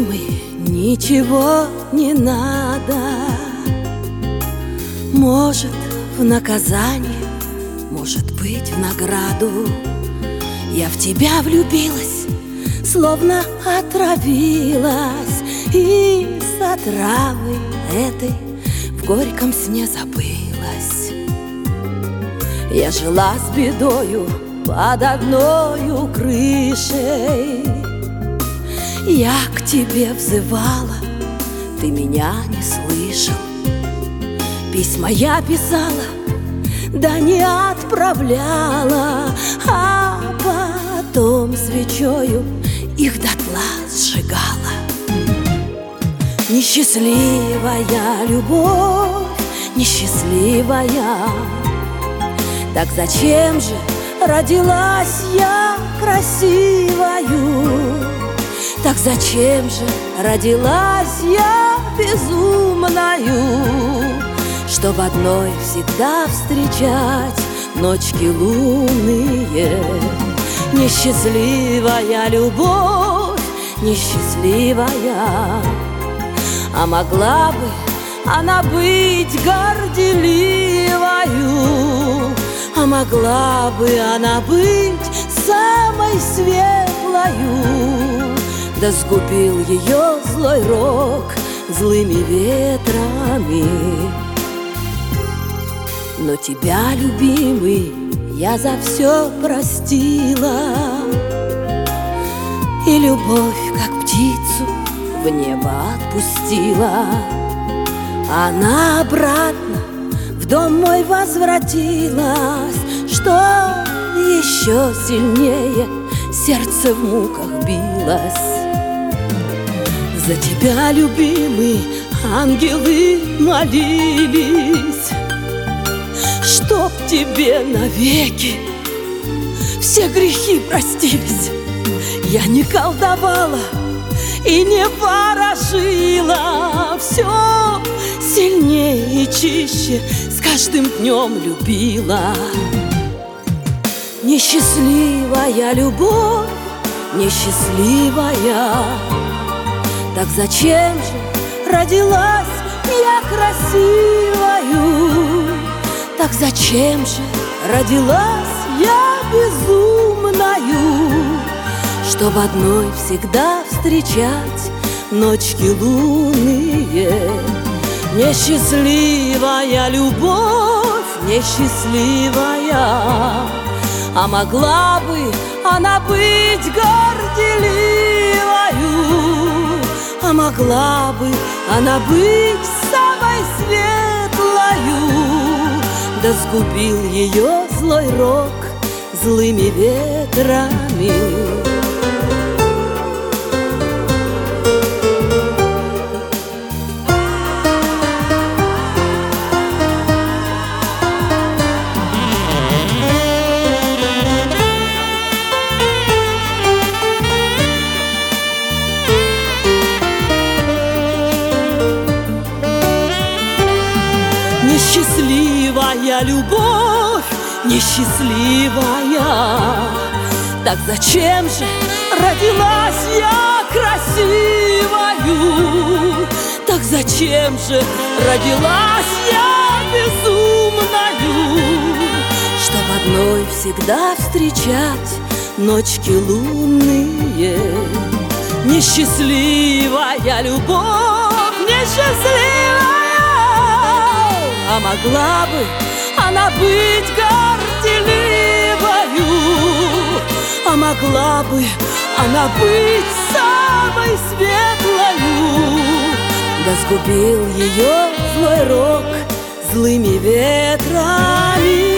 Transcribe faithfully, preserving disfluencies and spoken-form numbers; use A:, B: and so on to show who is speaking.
A: любимый, ничего не надо. Может, в наказание, может быть, в награду. Я в тебя влюбилась, словно отравилась, и с отравой этой в горьком сне забылась. Я жила с бедою под одною крышей. Я к тебе взывала, ты меня не слышал. Письма я писала, да не отправляла, а потом свечою их дотла сжигала. Несчастливая любовь, несчастливая, так зачем же родилась я красивою? Так зачем же родилась я безумною, чтоб одной всегда встречать ночки лунные? Несчастливая любовь, несчастливая, а могла бы она быть горделивою, а могла бы она быть самой светлою, да сгубил ее злой рок злыми ветрами. Но тебя, любимый, я за все простила, и любовь, как птицу, в небо отпустила. Она обратно в дом мой возвратилась, что еще сильнее сердце в муках билось. За тебя, любимый, ангелы молились, чтоб тебе навеки все грехи простились. Я не колдовала и не ворожила, все сильнее и чище с каждым днем любила. Несчастливая любовь, несчастливая, так зачем же родилась я красивою? Так зачем же родилась я безумною, чтоб одной всегда встречать ночки лунные? Несчастливая любовь, несчастливая, а могла бы она быть горделивою, а могла бы она быть самой светлою, да сгубил ее злой рок злыми ветрами. Несчастливая любовь, несчастливая, так зачем же родилась я красивою? Так зачем же родилась я безумною, чтоб одной всегда встречать ночки лунные? Несчастливая любовь, несчастливая, а могла бы она быть горделивою, а могла бы она быть самой светлою, да сгубил ее злой рок злыми ветрами.